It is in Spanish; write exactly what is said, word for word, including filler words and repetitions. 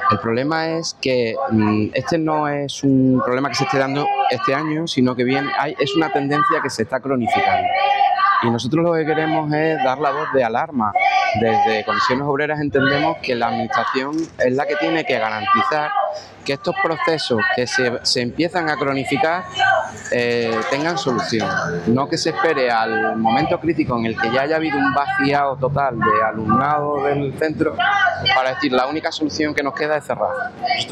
El problema es que mmm, este no es un problema que se esté dando este año, sino que bien hay, es una tendencia que se está cronificando. Y nosotros lo que queremos es dar la voz de alarma. Desde Comisiones Obreras entendemos que la Administración es la que tiene que garantizar que estos procesos que se, se empiezan a cronificar eh, tengan solución. No que se espere al momento crítico en el que ya haya habido un vaciado total de alumnado del centro para decir la única solución que nos queda es cerrar.